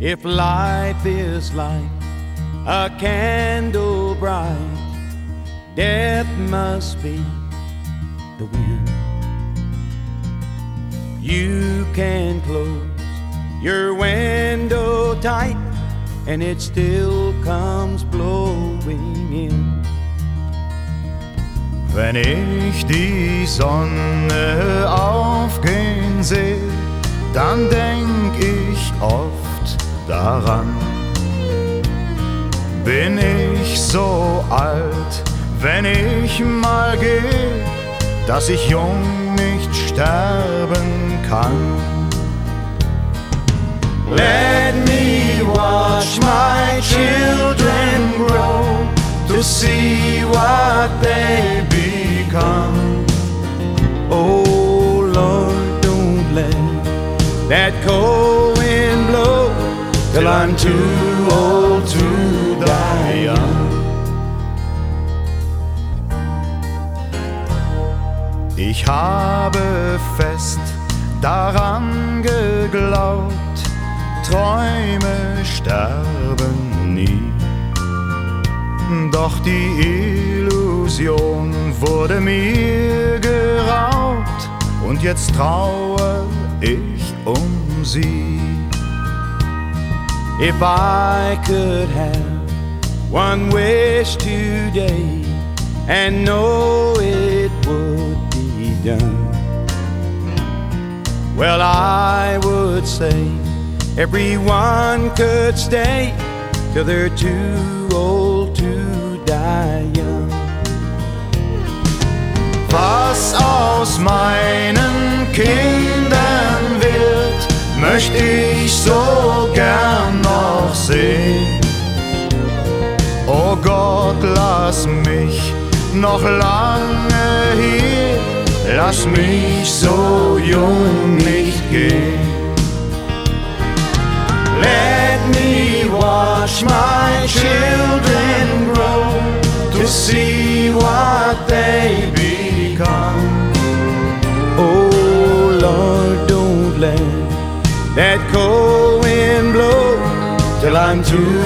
If life is like a candle bright, death must be the wind. You can close your window tight and it still comes blowing in. Wenn ich die Sonne aufgehen sehe, dann denk ich oft daran. Bin ich so alt, wenn ich mal gehe, dass ich jung nicht sterben kann? Let me watch my children grow to see what they become. Oh Lord, don't let that cold wind blow till I'm too old to die young. Ich habe fest daran geglaubt, Träume sterben nie. Doch die Illusion wurde mir geraubt und jetzt trauere ich um sie. If I could have one wish today and know it would be done, well, I would say everyone could stay till they're too old to die young. Was aus meinen Kindern wird, möchte ich so gern noch sehen. Oh Gott, lass mich noch lange hier, lass mich so jung nicht gehen. Let me watch my children grow to see what they become. Oh Lord, don't let that cold wind blow till I'm too